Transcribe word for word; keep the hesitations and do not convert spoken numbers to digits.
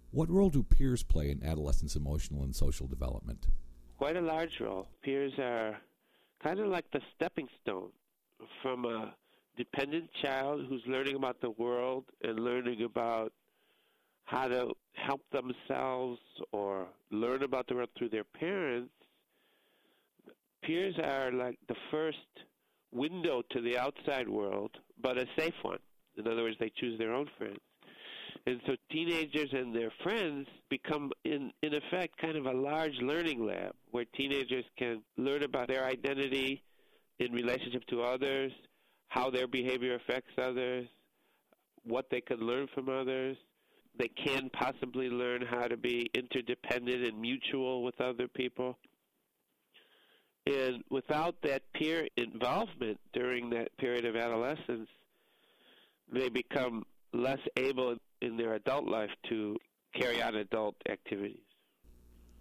What role do peers play in adolescents' emotional and social development? Quite a large role. Peers are kind of like the stepping stone from a dependent child who's learning about the world and learning about how to help themselves or learn about the world through their parents. Peers are like the first window to the outside world, but a safe one. In other words, they choose their own friends. And so teenagers and their friends become, in, in effect, kind of a large learning lab where teenagers can learn about their identity in relationship to others, how their behavior affects others, what they can learn from others. They can possibly learn how to be interdependent and mutual with other people. And without that peer involvement during that period of adolescence, they become less able in their adult life to carry out adult activities.